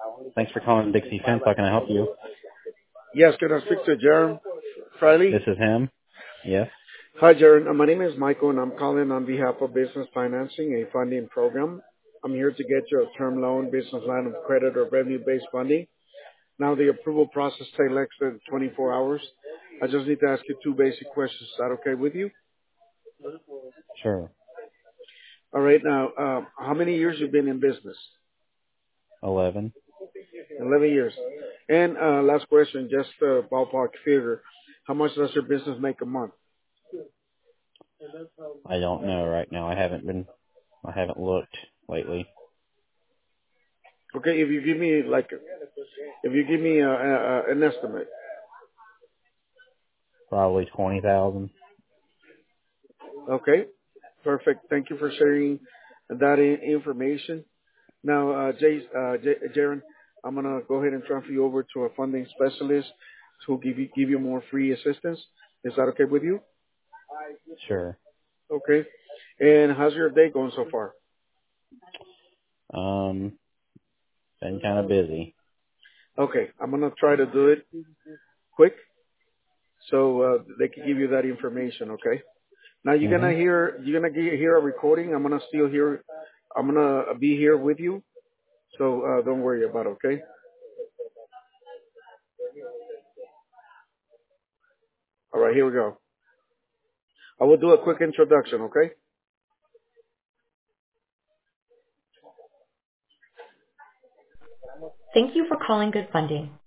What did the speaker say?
Thanks for calling Dixie Fence. How can I help you? Yes, can I speak to Jaron This Friley? is him. Yes. Hi, Jaron. My name is Michael, and I'm calling on behalf of Business Financing, a funding program. I'm here to get you a term loan, business line of credit, or revenue-based funding. Now, the approval process takes less than 24 hours. I just need to ask you two basic questions. Is that okay with you? Sure. All right. Now, how many years you been in business? 11. 11 years. And last question, just a ballpark figure. How much does your business make a month? I don't know right now. I haven't looked lately. Okay, if you give me an estimate. Probably 20,000. Okay, perfect. Thank you for sharing that information. Now, Jaron, I'm gonna go ahead and transfer you over to a funding specialist who give you more free assistance. Is that okay with you? Sure. Okay. And how's your day going so far? Um, been kind of busy. Okay, I'm gonna try to do it quick so they can give you that information. Okay. Now Mhm. you're gonna hear a recording. I'm gonna be here with you. So don't worry about it. Okay. All right. Here we go. I will do a quick introduction. Okay. Thank you for calling Good Funding.